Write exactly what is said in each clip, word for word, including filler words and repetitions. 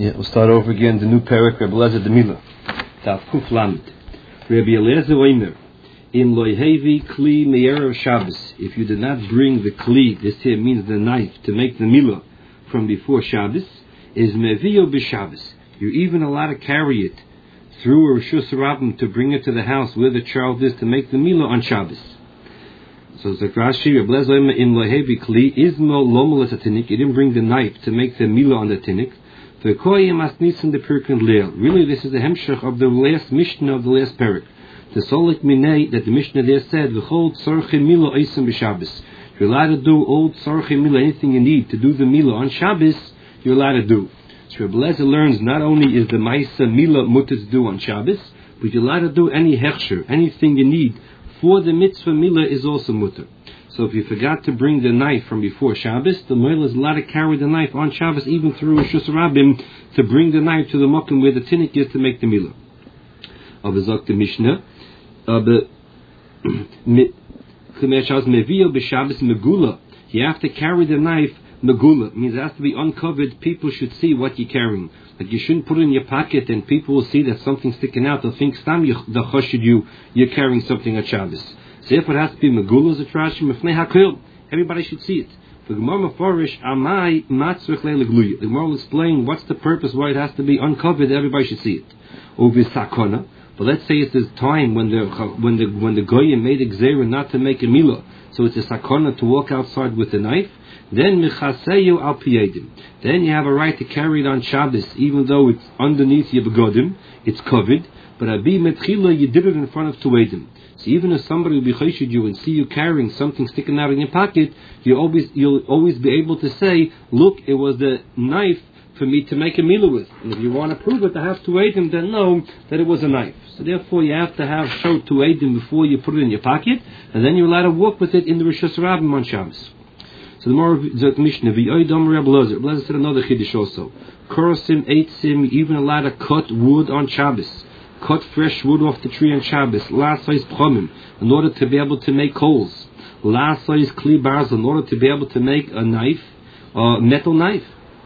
Yeah, we'll start over again. The new parak, Rebbe Eliezer Demila. Taf Kuf Lamed. Rebbe Eliezer Oimer. In loyhevi kli me'erev Shabbos. If you did not bring the kli, this here means the knife, to make the milah from before Shabbos, is mevio b'Shabbos. You're even allowed to carry it through a Rishus Rabbim to bring it to the house where the child is to make the milah on Shabbos. So the Rashi, Rebbe Eliezer Oimer, in loyhevi kli izmo lomo l'tatinik. You didn't bring the knife to make the milah on the tinik. Really, this is the hemshech of the last Mishnah of the last parak. The solik minei that the Mishnah there said, "V'chol tzorche milah oisem b'Shabbos." You're allowed to do all tzorche milah, anything you need to do the milah on Shabbos. You're allowed to do. So Rebbe Eliezer learns not only is the ma'isa milah mutter to do on Shabbos, but you're allowed to do any hechsher, anything you need for the mitzvah milah is also mutter. So if you forgot to bring the knife from before Shabbos, the moil is allowed to carry the knife on Shabbos, even through Rishus Rabbim, to bring the knife to the makom where the tinnik is to make the milah. Of the the Mishnah, you have to carry the knife megula. It means it has to be uncovered. People should see what you're carrying. Like you shouldn't put it in your pocket and people will see that something's sticking out. They'll think stam the chashid you you're carrying something at Shabbos. So therefore it has to be megula as a trash mifnei hakol. Everybody should see it. The Gemara Mefarish amai matzrich le'legluya. The Gemara will explain what's the purpose why it has to be uncovered. Everybody should see it. Uvi sakona. But let's say it's this time when the when the when the goyim made a gzeira not to make a milah, so it's a sakona to walk outside with a knife. Then michaseyu al piyedim. Then you have a right to carry it on Shabbos, even though it's underneath your begodim, it's covered. But abi metchila, you did it in front of tuedim. So even if somebody will be chayshid you and see you carrying something sticking out in your pocket, you always you'll always be able to say, look, it was the knife for me to make a milah with. And if you want to prove it, I have to aid him, then know that it was a knife. So therefore you have to have show to aid him before you put it in your pocket, and then you're allowed to walk with it in the Rishus Rabbim on Shabbos. So the more the Mishnah, V'yoydam Rebbe Eliezer. Rebbe Eliezer said another chiddush also. Korosim, eitzim, even allowed to cut wood on Shabbos. Cut fresh wood off the tree on Shabbos. La'asais pchomim, in order to be able to make coals. La'asais kli barzel, in order to be able to make a knife, a metal knife.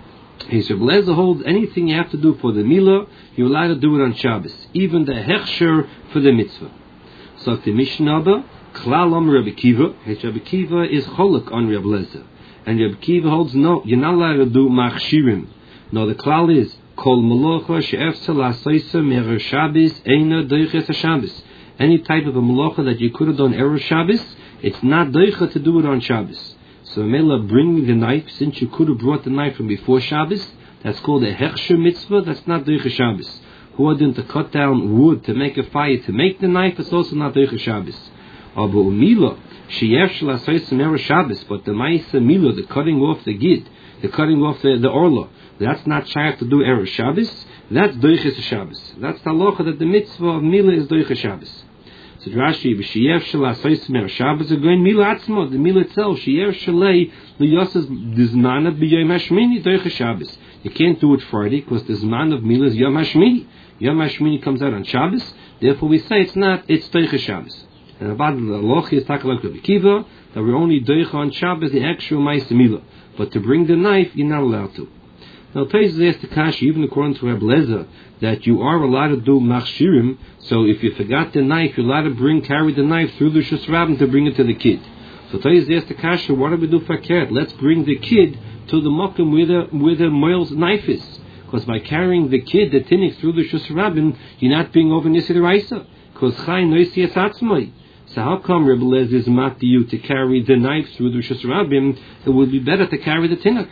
He said, Rebbe Eliezer holds anything you have to do for the milah, you're allowed to do it on Shabbos, even the hechsher for the mitzvah. So the Mishnah, Klal Am Rebbe Kiva, Rebbe Kiva is cholok on Rebbe Eliezer, and Rebbe Kiva holds no, you're not allowed to do machshirim. No, the klal is kol malocha she'efsa la'asaisa me'er Shabbos eina doiches Shabbos. Any type of a malocha that you could have done erev Shabbos, it's not doicha to do it on Shabbos. So Mela, bringing the knife, since you could have brought the knife from before Shabbos, that's called a hechsher mitzvah, that's not doicha Shabbos. Who are to cut down wood to make a fire to make the knife, it's also not doicha Shabbos. Abu Umila, sheyesh la'asaisa me'er Shabbos, but the ma'isa milah, the cutting off the gid, the cutting off the, the orla, that's not shaykh to do erev Shabbos, that's doiches Shabbos. That's the halacha that the mitzvah of milah is doicha Shabbos. So Rashi, v'sheyev shel mer Shabbos again milah atzma, the milah itself, sheyev shelei liyosas dizmana b'yom hashmini doicha Shabbos. You can't do it Friday because the zman of milah is yom hashmini. Yom hashmini comes out on Shabbos, therefore we say it's not, it's doicha Shabbos. And about the halacha is takalak Rebbe Kiva that we're only doicha on Shabbos the actual ma'isa milah, but to bring the knife you're not allowed to. Now, Taisus asked the Kashi, even according to Rebbe Eliezer, that you are allowed to do machshirim. So, if you forgot the knife, you're allowed to bring, carry the knife through the Rishus Rabbim to bring it to the kid. So, Taisus asked the Kashi, what do we do for a cat? Let's bring the kid to the makom where the where the moil's knife is, because by carrying the kid, the tinnik, through the Rishus Rabbim, you're not being over nisi d'oraisa, because chay noisi esatzmai. So, how come Rebbe Eliezer is mat to you to carry the knife through the Rishus Rabbim? It would be better to carry the tinnik.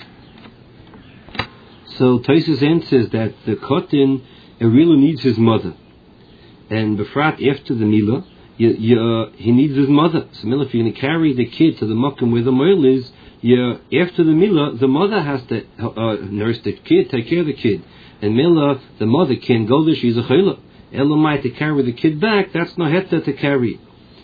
So Taisus answers that the kotin, it really needs his mother, and befrat after the milah, you, you, uh, he needs his mother. So milah, if you're going to carry the kid to the makom where the moil is, you, after the milah, the mother has to uh, nurse the kid, take care of the kid, and milah, the mother can't go there; she's a chayla. Elamai to carry the kid back, that's no heta to carry.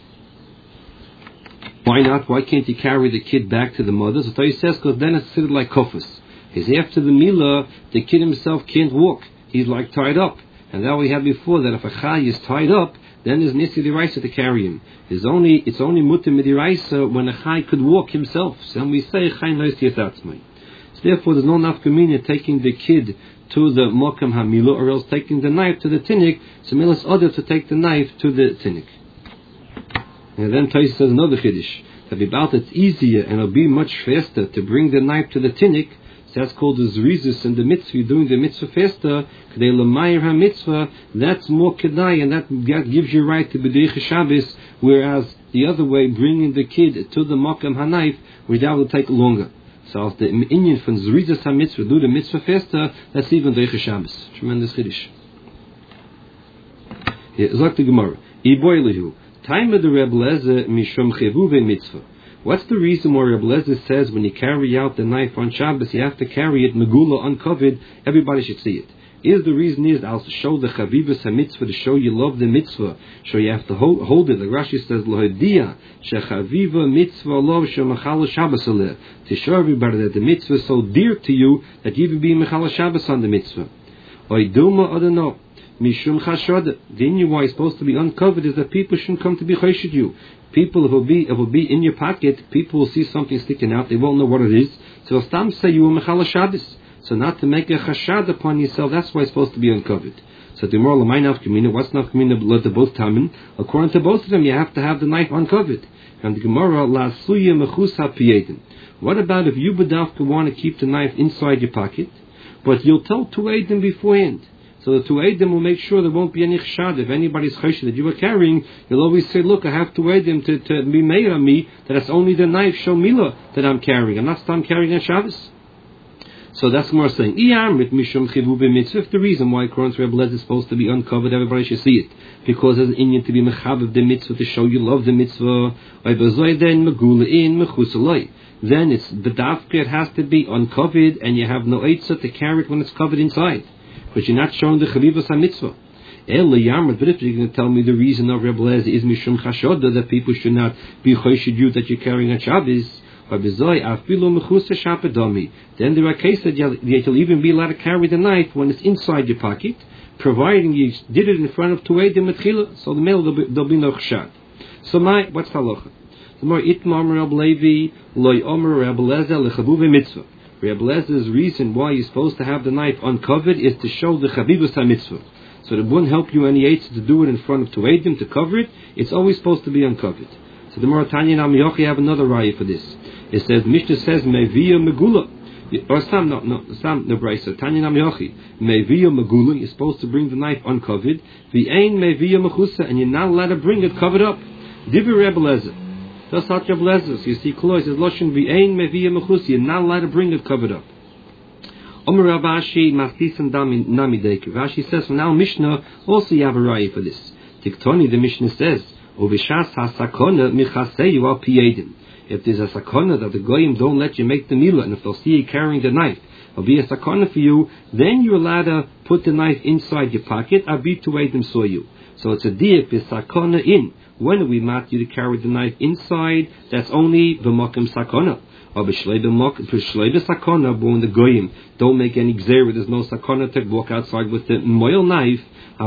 Why not? Why can't you carry the kid back to the mother? So Taisus says, because then it's considered like kofus. Is after the milah, the kid himself can't walk. He's like tied up. And that we had before, that if a chay is tied up, then there's nisi d'oraisa to carry him. It's only, it's only mutter midiraisa when a chay could walk himself. So when we say chay noisi esatzmai. So therefore, there's no nafkamina taking the kid to the Mokum Hamila, or else taking the knife to the Tinnik, so Milas Odeh to take the knife to the Tinnik. And then Tais says another Chiddush, that about it's easier and it'll be much faster to bring the knife to the Tinnik. So that's called the Zrizus and the mitzvah. You're doing the mitzvah faster, Kedei L'mayir HaMitzvah, that's more Kedai, and that, that gives you right to B'deicha Shabbos, whereas the other way, bringing the kid to the Mokum HaKnife, which that will take longer. So as the Inyan from Zrizus HaMitzvah, do the mitzvah faster, that's even Deicha Shabbos. Tremendous Chiddush. Here, Zok the Gemara, Iboy Lehu, Time of the Reb Lezer Mishum Chevuve Mitzvah. What's the reason why Reb Lezer says when you carry out the knife on Shabbos, you have to carry it megula uncovered, everybody should see it? Is the reason is I'll show the chavivas ha-mitzvah, to show you love the mitzvah, show you have to hold, hold it. Like Rashi says, Lohedia shechaviva mitzvah lov shemachal Shabbos aleh, to show everybody that the mitzvah is so dear to you that you even be mechal Shabbos on the mitzvah. Oiduma adano mishum chashada. The reason why it's supposed to be uncovered is that people shouldn't come to be chayshid you. People, if it will be, if it will be in your pocket, people will see something sticking out. They won't know what it is. So Stam say you were mechal Shabbos. So not to make a chashad upon yourself, that's why it's supposed to be uncovered. So the moral of my nafkamina, what's nafkamina to both tamen? According to both of them, you have to have the knife uncovered. And the Gemara, la suya mechus ha-piyedim. What about if you bedavka want to keep the knife inside your pocket, but you'll tell two eidim beforehand? So the two eidim will make sure there won't be any chashad. If anybody's chashad that you were carrying, you'll always say, look, I have two eidim to, to be made on me, that it's only the knife, shomila, that I'm carrying. I'm not still carrying on Shabbos. So that's more saying, if the reason why Quran's Rebbe Lezer is supposed to be uncovered, everybody should see it. Because there's an Inyan to be mechav the mitzvah, to show you love the mitzvah. Then it's bedavka, it has to be uncovered, and you have no eitzah to carry it when it's covered inside. Because you're not showing the chavivas ha-mitzvah. But if you're going to tell me the reason of Rebbe Lezer is mishum chashoda, that people should not be choshid you that you're carrying a Shabbos, then there are cases that you'll even be allowed to carry the knife when it's inside your pocket, providing you did it in front of two eidim metchila, so the male there'll be no chashad. So my what's halacha? The more itmar Reb Levi loy omer Reb Lezer lechavuve mitzvah. Reb Lezer's reason why you're supposed to have the knife uncovered is to show the chavivus ha-mitzvah. So it wouldn't help you any eitzah to do it in front of two eidim to cover it. It's always supposed to be uncovered. So the Moratanya and Amiyochi have another raya for this. It says, Mishnah says, Meviya Megula. Or some, no, no, some, no, Brisa. Tanya Namyochi. Meviya Megula. You're supposed to bring the knife uncovered. V'ain Meviya Mechusa. And you're not allowed to bring it covered up. Divi Rebbe Lezer. That's not Rebbe Lezer. So you see, Kloy says, Loshin V'ain Meviya Mechusa. You're not allowed to bring it covered up. Omer Rabashi Mastisan Namidek. Rashi says, from now Mishnah, also you have a raya for this. Tiktoni, the Mishnah says, Uvishas HaSakona Michaseyu Al Piyedim. If there's a sakona that the goyim don't let you make the milah, and if they'll see you carrying the knife, it'll be a sakona for you, then you're allowed to put the knife inside your pocket, abitu eidim saw you. So it's a diak, is sakona in. When we mat you to carry the knife inside, that's only v'makim sakona. Or b'shlei sakona, but when the goyim don't make any gzera, there's no sakona to walk outside with the moil knife,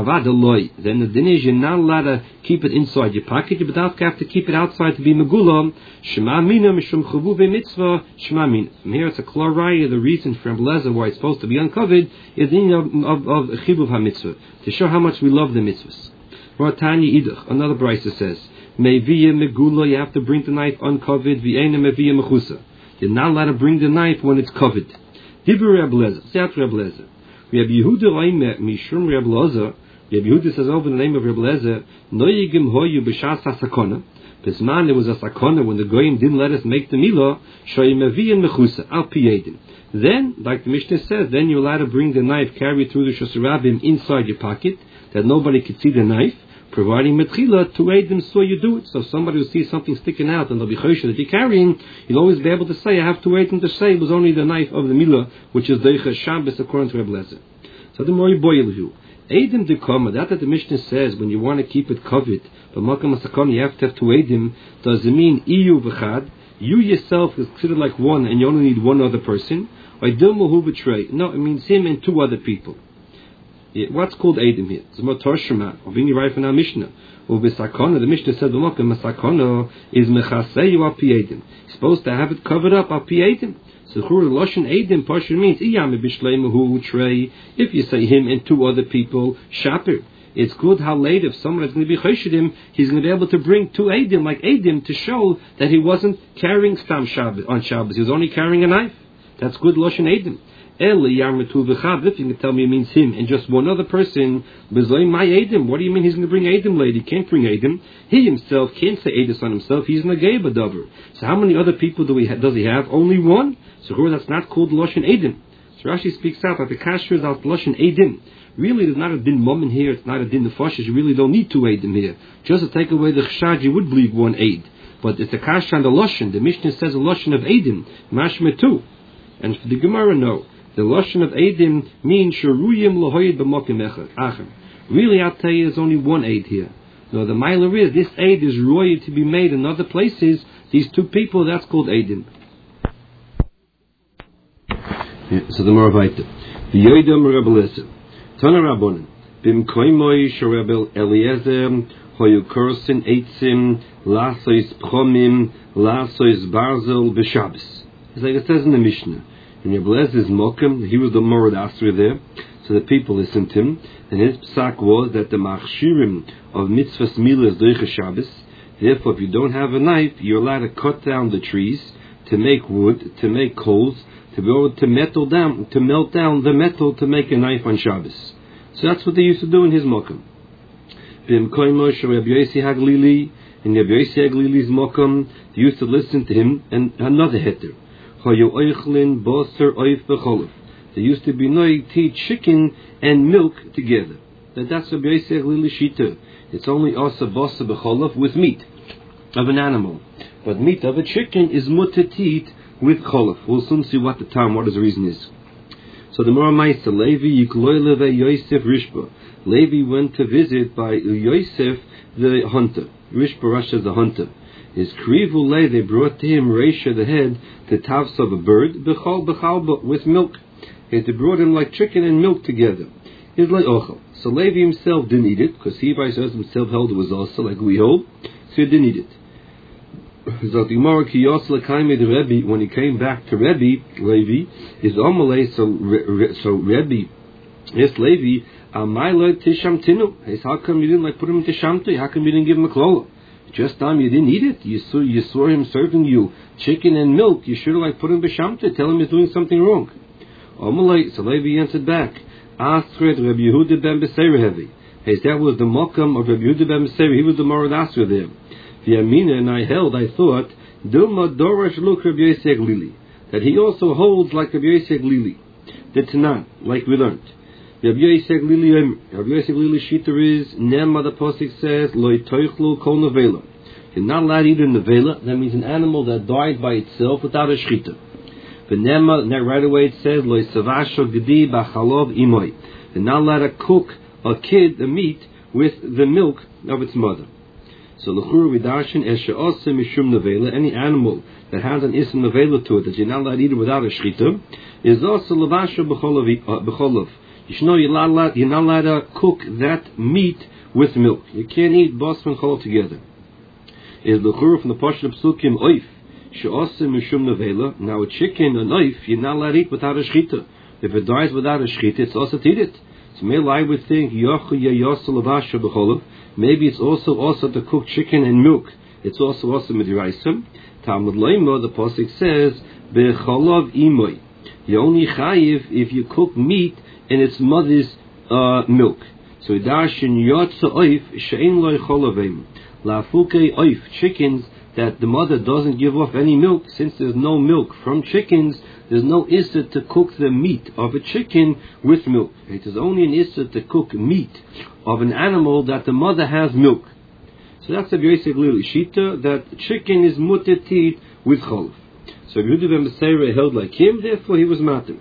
then the din is you're not allowed to keep it inside your pocket. You have to keep it outside to be megula. Shema mina mishum chavuve mitzvah. Shema mina. From here it's a klaraya. The reason for Rebbe Lezer why it's supposed to be uncovered is the of of chivuv ha-mitzvah, to show how much we love the mitzvahs. Ratanya idach. Another brisa says, meviya megula. You have to bring the knife uncovered. V'eina meviya mechusa. You're not allowed to bring the knife when it's covered. Dibur Rebbe Lezer. Say out Rebbe Lezer. Rabbi Yehuda oimer mishum Rebbe Lezer. Rabbi Yehuda says over the name of Rebbe Lezer, Noyigim hoyu b'shas ha-sakona. Bisman there was a sakona when the goyim didn't let us make the milah. Shoyim aviyin mechusa al piyedim. Then, like the Mishnah says, then you're allowed to bring the knife, carry it through the shosarabim inside your pocket, that nobody could see the knife, providing metchila to aid them so you do it. So if somebody will see something sticking out and they'll be chosher that you're carrying, you'll always be able to say, I have to wait them to say it was only the knife of the milah, which is deicha Shabbos according to Rebbe Lezer. So the more you boil you. Eidim dekama, that that the Mishnah says when you want to keep it covered, but makam asakon you have to have two eidim. Does it mean iyu v'chad? You yourself is considered like one, and you only need one other person. Or dilmuhu betray? No, it means him and two other people. Yeah, what's called eidim here? It's more torshema. Or being right from our Mishnah. Or v'sakona, the Mishnah said the makam asakona is mechaseyu al pi eidim. Supposed to have it covered up al pi eidim. So the Lashon Eidim Pashur means Iyam Bishleimahu Trey. If you say him and two other people, Shaper. It's good how late if someone is going to be Choshedim, he's going to be able to bring two Eidim, like Eidim, to show that he wasn't carrying Stam Shabbos on Shabbos. He was only carrying a knife. That's good Lashon Eidim. Eli Yarmatu V'chav, if you can tell me it means him and just one other person, B'zoy my Eidim. What do you mean he's going to bring Eidim lady? He can't bring Eidim. He himself can't say Eidus on himself. He's Nagei B'davar. So how many other people do we ha- does he have? Only one? So that's not called Lashon Eidim. So Rashi speaks out that the kasher is out Lashon Eidim. Really, there's not a din mum in here. It's not a din nefashis. You really don't need two Eidim here. Just to take away the chshad, you would believe one Eid. But it's a kasher on the Lashon. The Mishnah says a Lashon of Eidim. Mashmeh two. And for the Gemara, no. The Lashon of Eidim means Sheruyim Lahoyed B'mokim Echad. Really, I'll tell you, there's only one Eid here. No, the Meiler is, this Eid is royal to be made in other places. These two people, that's called Eidim. Yeah, so the Moravite. The Yoidam Rebelese. Tana Rabbonin. Bim Koimoy Sherebel Eliezer. Hoyu Korsin Eitzim. Lasois Pchomim. Lasois Barzel B'Shabbos. It's like it says in the Mishnah. And Rebelezer's Mokum, he was the Morad Asri there. So the people listened to him. And his psak was that the Machshirim of Mitzvahs Milah is Doicha Shabbos. Therefore, if you don't have a knife, you're allowed to cut down the trees to make wood, to make coals, to be able to metal down, to melt down the metal to make a knife on Shabbos. So that's what they used to do in his Mokum. Bim Koimosh Rabbi Yossi Haglili, in Rabbi Yossi Haglili's Mokum, they used to listen to him and another heter. They used to be noig to eat chicken and milk together. That that's Rabbi Yossi Haglili Shita. It's only asa bosa b'cholov with meat of an animal, but meat of a chicken is mutter to eat with cholov. We'll soon see what the time, what his reason is. So the Mora Maisa, Levi Yikloileve Yosef Rishba. Levi went to visit by Yosef the hunter. Rishba Rasha the hunter. His krivu le, they brought to him Reisha the head, the tavs of a bird, b'chol b'chalba, with milk. They brought him like chicken and milk together. It's like ochel. So Levi himself didn't eat it, because he by himself held it was also like we hold, so he didn't eat it. So the Gemara Kiyos Lekaimid Rebbe, when he came back to Rebbe, Levi, is Omalei, so so Rebbe, yes Levi, Amaila Tisham Tinu. He said, how come you didn't like put him into Shamti? How come you didn't give him a klola? Just time you didn't eat it. You saw you saw him serving you chicken and milk. You should have like put him b'shamti. Tell him he's doing something wrong. Omalei, so Levi answered back. Asred Rabbi Yehuda ben Beseir heavy. Hey, that was the Mokam of Rabbi Yehuda ben Beseir. He was the Morad Asra there. The Amina, and I held, I thought, Dilma Dorash Luk Rabbi Yossi Haglili, that he also holds like Rabbi Yossi Haglili. The Tanan, like we learned. Rabbi Yossi Haglili, Rabbi Yossi Haglili Shita is, Nema the Posik says, Loi Toichlu Kol Nevela. You're not allowed to eat a Nevela. That means an animal that died by itself without a Shchita. The Nema, and that right away it says, Loi Savasho Gedi Bachalov Imoy. You're not allowed to cook a kid, a meat, with the milk of its mother. So l'chur vidashin eshe ose mishum nevela, any animal that has an ism nevela to it that you're not allowed to eat it without a shchita, is also levasha b'cholov. You should know you're not allowed, you're not allowed to cook that meat with milk. You can't eat bas and chol together. Is l'chur from the pashut psukim oif she ose mishum nevela. Now a chicken, a knife, you're not allowed to eat without a shchita. If it dies without a shchita, it's also to eat it. So maybe I would think yochu yeyasa levasha b'cholov. Maybe it's also also to cook chicken and milk. It's also also midiraisim. Talmud Loimo, the pasuk says becholav imoy. You only chayiv if you cook meat in its mother's uh, milk. So dashin yotza oif shein loy cholavim lafuke oif, chickens that the mother doesn't give off any milk. Since there's no milk from chickens, there's no issa to cook the meat of a chicken with milk. It is only an issa to cook meat of an animal that the mother has milk. So that's a basic little shita, that chicken is mutter to eat with cholov. So Yehuda ben Beseira held like him, therefore he was matir.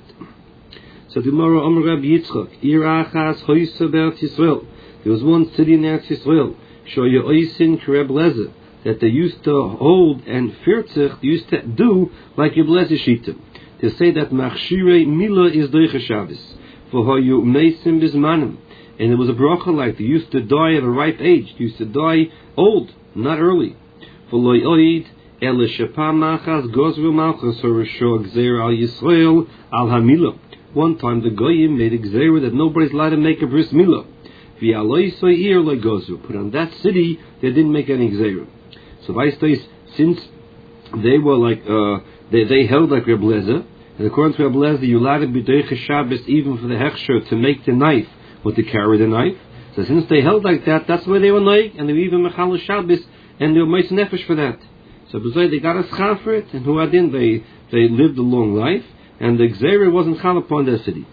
So the Gemara Amar Rabbi Yitzchak, Irachas hoysa be'Eretz Yisrael. There was one city in Eretz Yisrael, shoya oisin k'Reb Lezer, that they used to hold and firtzich, they used to do like Reb Lezer shita. They say that machshirei mila is doicha Shabbos, for hoyu meisim bizmanim. And it was a bracha like they used to die at a ripe age. They used to die old, not early. For loy oid Ele shepa machas gozru malchus horasho gzeir al Yisrael al hamila. One time the goyim made a gzeir that nobody's allowed to make a bris milah. V'aloi ir lo gozru. But on that city they didn't make any gzeir. So Vaistais, since they were like uh, they they held like Reb Lezer, and according to Reb Lezer, you allowed to be doiche Shabbos even for the hechsher to make the knife or to carry the knife. So since they held like that, that's why they were like, and they were even mechal Shabbos, and they were meis nefesh for that. So they got a schar for it, and who had in they they lived a long life, and the gzeira wasn't chal upon their city.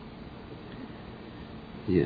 Yeah.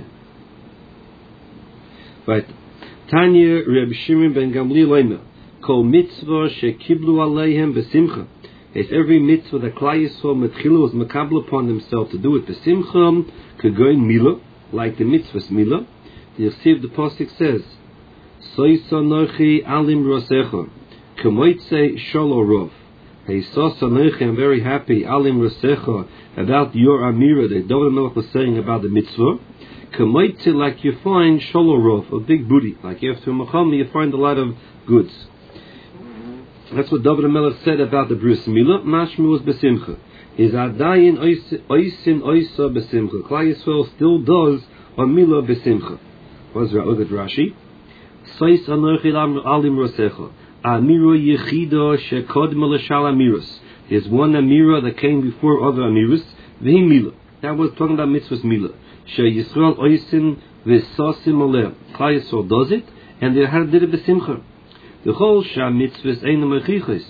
Right. Tanya Reb Shimon ben Gamliel Leimer. Kol mitzvah shekiblu aleihem besimcha. It's every mitzvah that Klal Yisrael metchilu was makabel upon themselves to do it besimcha, kegoin milah, like the mitzvah's milah. The Yosef, the pasuk says, Soisa nochi alim rosecha, kemoitze sholo rov. Hey, Soisa nochi, I'm very happy, alim rosecha, about your amira that David Melech was saying about the mitzvah. Kemoitze, like you find sholo rov, a big booty, like after Macham, you find a lot of goods. That's what David Melech said about the bris milah. Mashmu was besimcha. Is adayin oisin oisa besimcha. Klal Yisrael still does a milah besimcha. What's Ra'ogat Rashi? Sois anochi alim rosecha. Amira yechida shekodma l'shal amiros. There's one amira that came before other amiros. V'hi milah. That was talking about mitzvahs milah. She Yisrael oisin v'sosim oleh. Klal Yisrael does it, and they had did it besimcha. The whole sham mitzvahs ain't mechichos.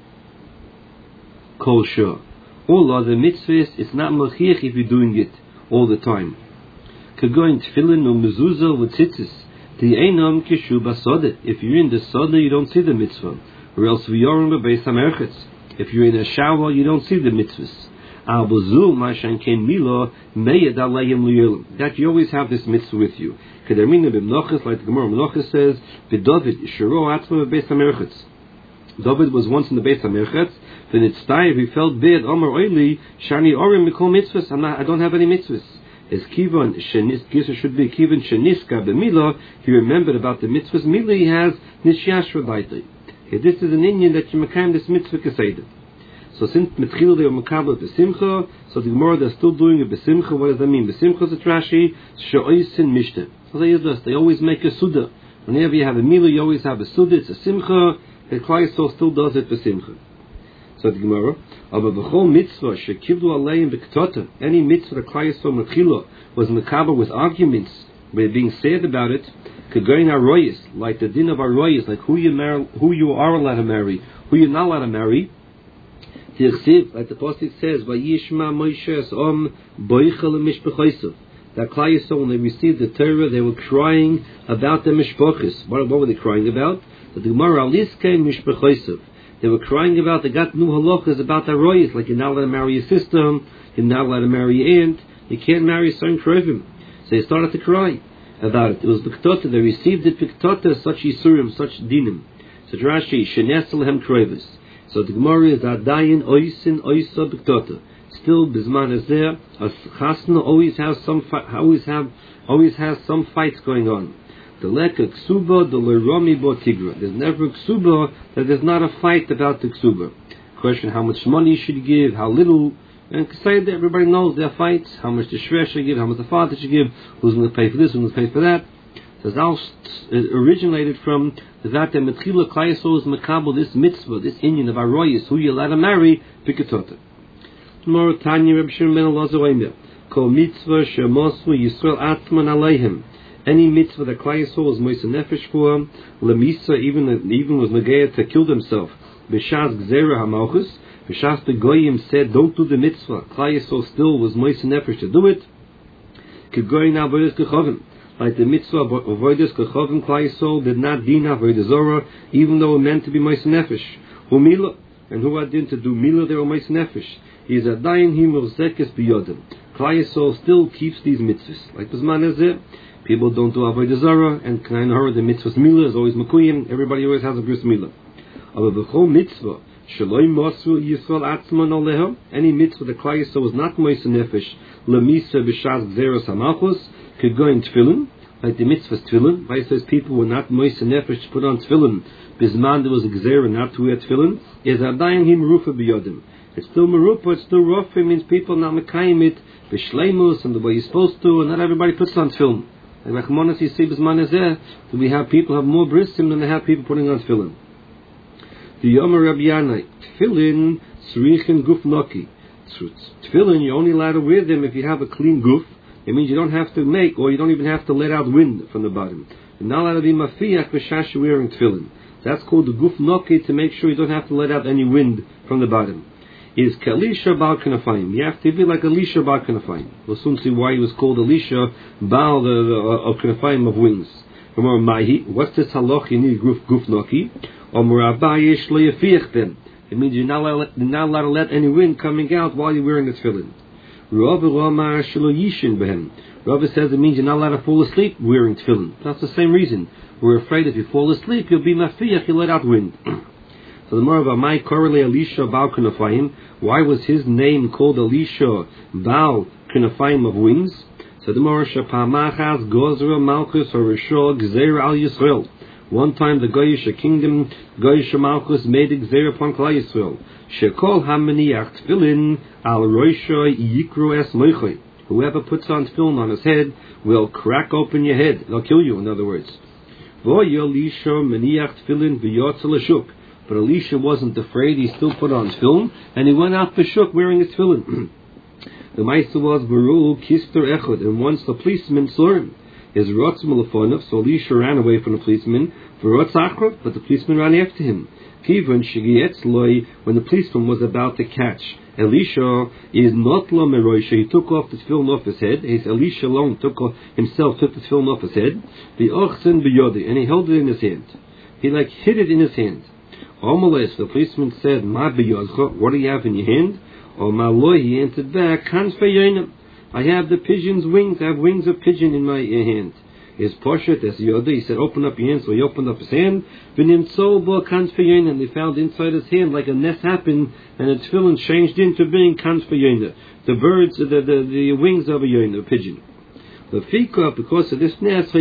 Kol shah. All other mitzvahs, it's not mechich if you're doing it all the time. Kagoin tefillin or mezuzah with tzitzis. The einam kishu basode. If you're in the soda, you don't see the mitzvah. Or else v'yorim b'beis hamerchetz. If you're in a shower, you don't see the mitzvahs. Al bazu mashan ken milo meyed alayim liyolim. That you always have this mitzvah with you. Kedarmina b'mnochas, like the Gemara Mnochas says, b'David shiro atzma b'beis hamerchetz. David was once in the Beis HaMerchetz. Then it's time he felt bad. Omer oili shani orim mikol mitzvahs. I'm not. I don't have any mitzvahs. As kivan shenis, Gisa should be kivan sheniska b'milah. He remembered about the mitzvahs. Milah he has nisyash v'daitli. This is an Indian that you mekayim this mitzvah keseder. So since mitchil they were mekabel b'simcha, so the Gemara they're still doing it b'simcha. What does that mean? B'simcha is a Rashi she'oisin mishte. So they use this. They always make a suda. Whenever you have a milah, you always have a suda. It's a simcha. The Klal Yisrael still does it for simcha. So the Gemara, aber b'chol mitzvah shekivdu aleim b'ktota. Any mitzvah the Klal Yisrael mechila was mekabel with arguments, by being sad about it. Kegoin aroyis, like the din of aroyis, like who you marry, who you are allowed to marry, who you're not allowed to marry. Tirsiv, like the pasuk says, vayishma Moshe es om boichel mishpachosav. That Klal Yisrael, when they received the Torah, they were crying about the mishpachos. What, what were they crying about? That the Gemara Alis came mishpachosav. They were crying about, they got new halachas about the royas, like you're not allowed to marry your sister, you're not allowed to marry your aunt, you can't marry son krevim. So they started to cry about it. It was Biktota, they received it Biktota, such Yisurim, such Dinim. So Rashi, Shenes Lehem Krevis. So the Gemara is Adayin Oisin Oisa Biktota. Still, Bisman is there. A chasna always has some, fi- always have, always has some fights going on. The leka ksuba, the leromi bo tigra. There's never a ksuba that there's not a fight about the ksuba. Question: how much money you should give? How little? And say that everybody knows there are fights. How much the shresh should give? How much the father should give? Who's going to pay for this? Who's going to pay for that? So it's all it originated from that the metchila Klal Yisrael is mekabel this mitzvah, this inyan of aroyis, who you allowed to marry, piketota. Tomorrow, Tanya Reb Shimon ben Elazar Omer, kol mitzvah shemosu Yisrael atman aleihim. Any mitzvah that Klal Yisrael was moise nefesh for, lemisa even even was negayah to kill themselves. B'shas gzera hamalchus, b'shas the goyim said don't do the mitzvah. Klal Yisrael still was moise nefesh to do it. Kegoyin avodas kechavim, like the mitzvah of avodas kechavim, Klal Yisrael did not din avodas zora, even though it meant to be moise nefesh. Humila, and who had din to do milah, they were moise nefesh. He is a dayin himel zekes biyodim. Klal Yisrael still keeps these mitzvahs. Like Bisman is there. People don't do avodah zarah, and kind of the mitzvahs milah is always makuyim. Everybody always has a bris milah. Aber b'chol mitzvah shaloi masu Yisrael atzman aleha. Any mitzvah the Klal Yisrael was not moise nefesh lemisa b'shas gzeros hamalchus kegoin tefillin, like the mitzvah tefillin. By says people were not moist and nefesh to put on tefillin. Bisman there was a gzera not to wear tefillin. Is adayin him rufa biyodim. It's still merupa, it's still rough. It means people not mekayim it b'shleimus and the way you're supposed to, and not everybody puts on tefillin. Like Rachmanas, you see bisman is there. So we have people have more brisim than they have people putting on tefillin. The Yomer Rabbi Yanai tefillin srichin guf noki. Tefillin you're only allowed to wear them if you have a clean guf. It means you don't have to make, or you don't even have to let out wind from the bottom. You're not allowed to be mafiach b'shash wearing tefillin. That's called the guf noki, to make sure you don't have to let out any wind from the bottom. Is kalisha bal kanafayim. You have to be like Elisha bal kanafayim. We'll soon see why he was called Elisha bal the, the, of kanafayim of wings. Remember mahi. What's this halach? You need guf guf noki. Or murabayish lo yafiach them. It means you're not allowed, you're not allowed to let any wind coming out while you're wearing the tefillin. Rava says it means you're not allowed to fall asleep wearing tefillin. That's the same reason. We're afraid if you fall asleep, you'll be mafiach, you'll let out wind. So the more of Amai Korele Elisha Baal Kunafayim, why was his name called Elisha Baal Kunafayim of wings? So the more Shapamachas Gozra Malchus or Rishol Gzeir Al Yisrael. One time the Goyish kingdom, Goyish Malchus made a Gzeir upon Klal Yisrael. Shekol Hamaniach Tefillin Al Roisha Yikru Es Moichoi. Whoever puts on tefillin on his head will crack open your head. They'll kill you, in other words. Vo Elisha Maniach Tefillin V'yotzel Lashuk. But Elisha wasn't afraid. He still put on tefillin, and he went out for shuk wearing his tefillin. The Maisa was Baru Kister Echad, and once the policeman saw him, his Rotz Malafonov, so Elisha ran away from the policeman, for Rotz Akrav, but the policeman ran after him. Kivon Shigietz Loi, when the policeman was about to catch Elisha, is not lo meroisha. He took off the tefillin off his head. His Elisha alone took off, himself took the tefillin off his head. The Ochsen B'yodi, and he held it in his hand. He like hid it in his hand. Omeles, the policeman said, Ma b'yodcha, what do you have in your hand? Or Ma loy, he answered back, Kanz feyonim. I have the pigeon's wings, I have wings of pigeon in my hand. His poshet, as yoda, he said, open up your hand, so he opened up his hand. V'nim tzobo kanz feyonim, they found inside his hand, like a nest happened, and the tefillin changed into being kanz feyonim. The birds, the, the, the wings of a yoin, a pigeon. The fika, because of this nest,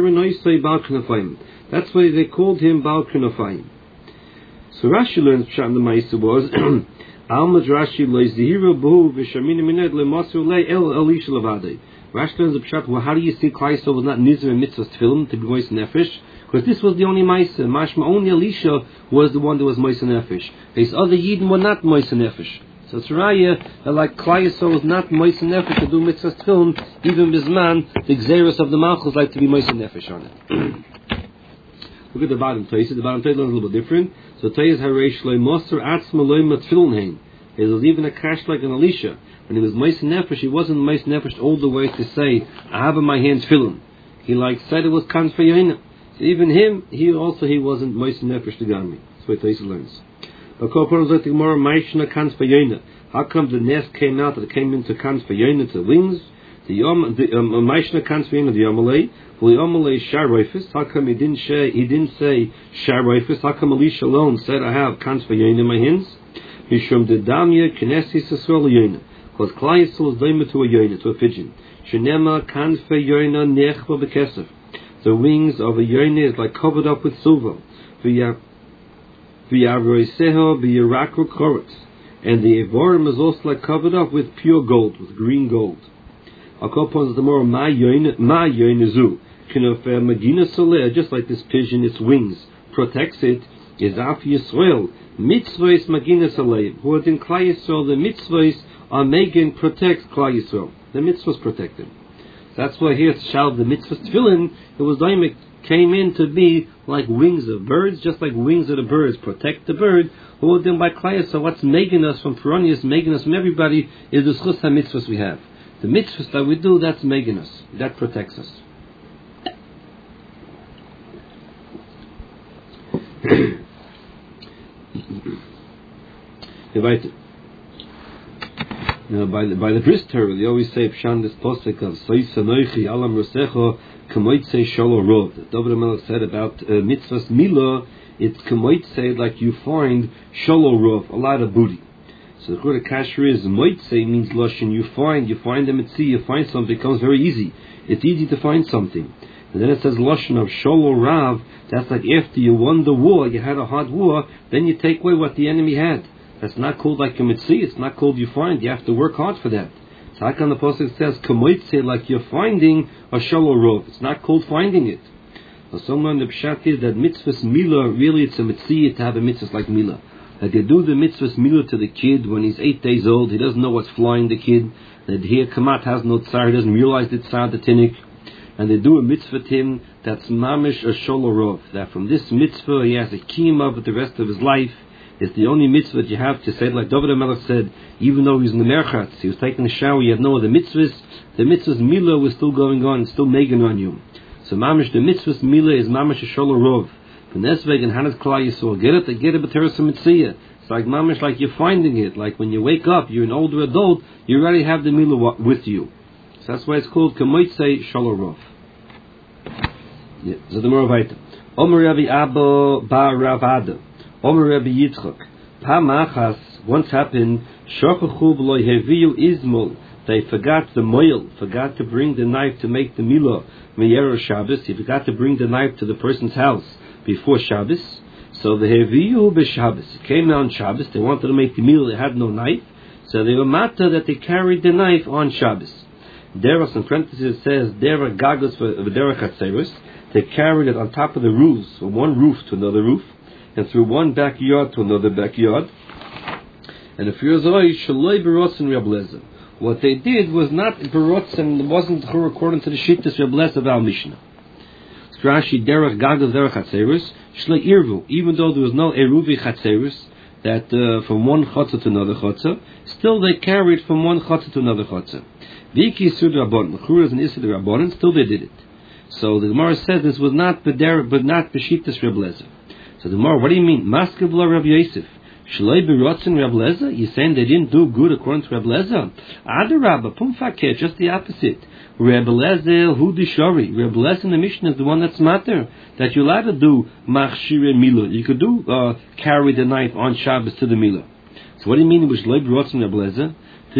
that's why they called him Baal Kunafayim. So Rashi learns Pshat in the Maisa was Almad Rashi lo Zihira Buhu V'Shamina Mined LeMasu Le El Elisha Levadei. Rashi learns the Pshat. Well, how do you see Klal Yisrael was not Nizr and Mitzvah Tefillin to be Mois Nefesh? Because this was the only Maisa. Mashma only Elisha was the one that was Mois Nefesh. These other Yidden were not Mois Nefesh. So it's Raya that like Klal Yisrael was not Mois Nefesh to do Mitzvah Tefillin. Even Bizman, the Xeris of the Malchus like to be Mois Nefesh on it. Look at the bottom Toysa. The bottom Toysa is a little bit different. So Toysa Hareish Loi Moser Atzma Loi Matfilin Hein. It was even a cash like an Elisha. When he was Meis Nefesh, he wasn't Meis Nefesh all the way to say, I have in my hand Tefillin. He like said it was Kanz Feyonim. So even him, he also he wasn't Meis Nefesh to Gami. That's what Toysa learns. But Koporos like the Gemara Maishna Kanz Feyonim. How come the nest came out that it came into Kanz Feyonim to wings? The Yom the Maishna Kanz Feyonim the Yomalei. How come he didn't say he didn't say Sharoifis? How come Elisha alone said I have Kanz Feyonim in my hands? Mishum de Damya Knessis Yisrael Yoina. Because Klal Yisrael is daima to a yoina, to a pigeon. Shenema Kanz Feyonim Nechva Bekesef. The wings of a yoina is like covered up with silver. V'yaroiseho v'yarakru koretz. And the Evorim is also like covered up with pure gold, with green gold. The more ma yoinazu. Just like this pigeon, its wings protects it. Is Af Yisrael mitzvahs maginas aleim. Who are in Klal Yisrael, the mitzvahs are making protects Klal Yisrael. The mitzvahs protected. That's why here it's shall the mitzvahs tefillin. It was daimek came in to be like wings of birds, just like wings of the birds protect the bird. Who are then by Klal Yisrael, what's making us from Pironius, making us from everybody, is the schus mitzvahs we have. The mitzvahs that we do, that's making us. That protects us. Now, by the by the bris Torah, they always say Pshan this posik of Soisanoichi Alam Rosecho Kamoitse Sholo Rov. That David Melech said about uh, mitzvahs milah, it's Kamoitse like you find Sholo Rov, a lot of booty. So the Chura Kasher is Moitse means Lashon, you find, you find them at sea, you find something, it becomes very easy. It's easy to find something. And then it says Lashon of Sholo Rav. That's like after you won the war, you had a hard war, then you take away what the enemy had. That's not called like a mitzvah. It's not called you find. You have to work hard for that. So how come the Pasuk says Kamoitze, like you're finding a Sholo Rav? It's not called finding it. So someone the pshat is that mitzvahs mila, really it's a mitzvah to have a mitzvah like mila. That you do the mitzvahs mila to the kid when he's eight days old, he doesn't know what's flying the kid. That here kamat has no tsar, he doesn't realize it's tsar the tinnik. And they do a mitzvah to him that's mamish a sholorov. That from this mitzvah he has a kiyuma for the rest of his life. It's the only mitzvah that you have to say. Like David HaMelech said, even though he was in the merchatz, he was taking a shower, he had no other mitzvahs. The mitzvah's mila was still going on and still making on you. So mamish the mitzvah's mila is mamish a sholorov. From Nesveg and Hanas Klal Yisrael, get it, get it, b'teres mitzvah. It's like mamish, like you're finding it. Like when you wake up, you're an older adult, you already have the mila with you. So that's why it's called Kamoitzei Sholorov. Yeah. So the more weiter. Omer Rabbi Abba Bar Ravada. Omer Rabbi Yitzchak. Pa machas once happened. Shochachu v'lo heviu izmol. They forgot the moil, forgot to bring the knife to make the milah meyero Shabbos. He forgot to bring the knife to the person's house before Shabbos. So the heviu b'Shabbos. It came on Shabbos. They wanted to make the milah. They had no knife, so they were matter that they carried the knife on Shabbos. Deros in parentheses says Dera Gagos for Dera Chatzeros. They carried it on top of the roofs, from one roof to another roof, and through one backyard to another backyard. And if you're Zoy, Shaloi Berotzen Reblezer. What they did was not Berotzen, it wasn't according to the Shittas Reblezer Val Mishnah. Rashi Dera Gagos Dera Chatzeros, Shlei Irvu. Even though there was no Eruvi Chatzeros, that uh, from one chotzer to another chotzer, still they carried from one chotzer to another chotzer. Viki Sud Rabban, Mechura is an Issa Rabbanon, still they did it. So the Gemara says this was not B'der, but not B'shittas Reb Lezer. So the Gemara, what do you mean? Maskiv lo Reb Yosef. Shloi B'rotzen Reb Lezer? You're saying they didn't do good according to Reb Lezer? Adarabba, Pum Fakir, just the opposite. Reb Lezer Hu Dishori. Reb Lezer in the Mishnah is the one that's matter. That you're allowed to do Machshire Milah. You could do, uh, carry the knife on Shabbos to the Milah. So what do you mean with Shloi B'rotzen Reb Lezer?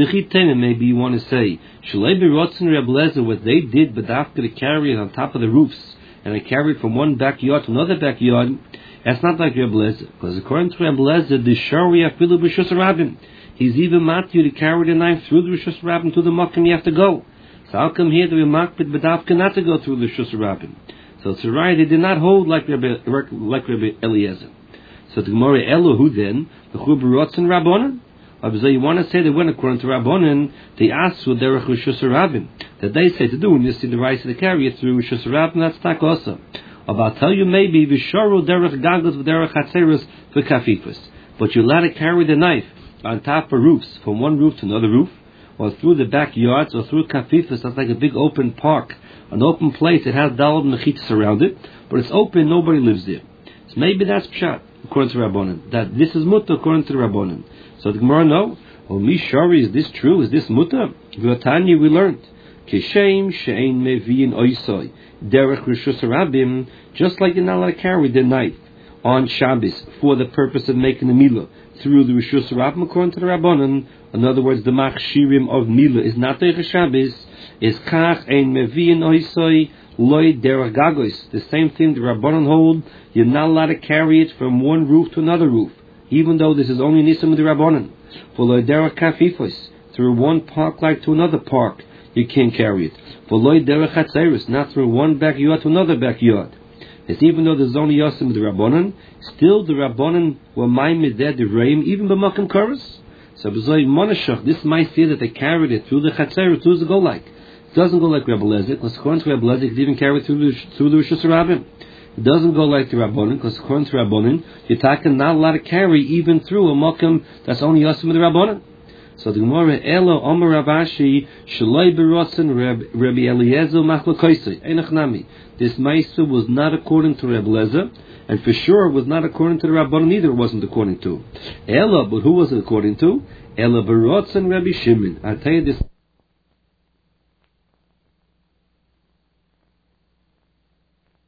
Maybe you want to say Shalei Berotzen Reb Lezer, what they did, but after they carry it on top of the roofs, and they carried from one backyard to another backyard. That's not like Reb Lezer, because according to Reb Lezer, the Shari Afilu B'Shus Rabbim, he's even mat you to carry the knife through the B'Shus Rabbim to the Makom you have to go. So how come here the Makbid B'Davka not to go through the B'Shus Rabbim? So it's right, they did not hold like Rabbi, like Rabbi Eliezer. So the Gemara Elohu then the Chu Berotzen Rabbanon. So you want to say they went according to Rabbanon, they asked for Derech Rishus Rabbim, that they say to do, and you see the rights to carry it through Rishus Rabbim, that's tak also. Or I'll tell you maybe, Visharu Derech Gagos Derech Hatzeros for Kafifus. But you're allowed to carry the knife on top of roofs, from one roof to another roof, or through the backyards, or through Kafifus, that's like a big open park, an open place, it has Dalad Mechitzas around it, but it's open, nobody lives there. So maybe that's Pshat, according to Rabbanon, that this is Mutta according to Rabbanon. So the Gemara, no. Oh, Mishari, is this true? Is this mutter? V'atanya, we learned. Kishem she'ein mevi'in oisoi. Derech Rishus Rabbim, just like you're not allowed to carry the knife on Shabbos for the purpose of making the milah through the Rishus Rabbim, according to the Rabbanon. In other words, the machshirim of milah is not the Shabbos. Is kach ein mevi'in oisoi loy derech gagos. The same thing the Rabbanon hold. You're not allowed to carry it from one roof to another roof, even though this is only Nisim of the Rabbanon. For Loiderach Kafifos, through one park like to another park, you can't carry it. For Loiderach Hatzeris, not through one backyard to another backyard. It's even though there's only Yosim of the Rabbanon, still the Rabbanon were Maimed there, the Reim, even B'Makam Koros. So B'Zoi Monashach, this might say that they carried it through the Chatzeris, who does it go like? It doesn't go like Rebbe Lezer, because according to Rebbe Lezer, it even carry it through the, through the Rishus Rabbim. It doesn't go like the Rabbanon, because according to Rabbanon, you're talking not allowed to carry even through a Mokum that's only Yosim of the Rabbanon. So the Gemara, Elo, Omer Ravashi, Shaloi Berotzen, Rabbi Eliezer, Machlakoisei, Einach Nami. This Maisa was not according to Rebbe Lezer, and for sure was not according to the Rabbanon either, it wasn't according to. Elo, but who was it according to? Elo Berotzen, Rabbi Shimon. I'll tell you this.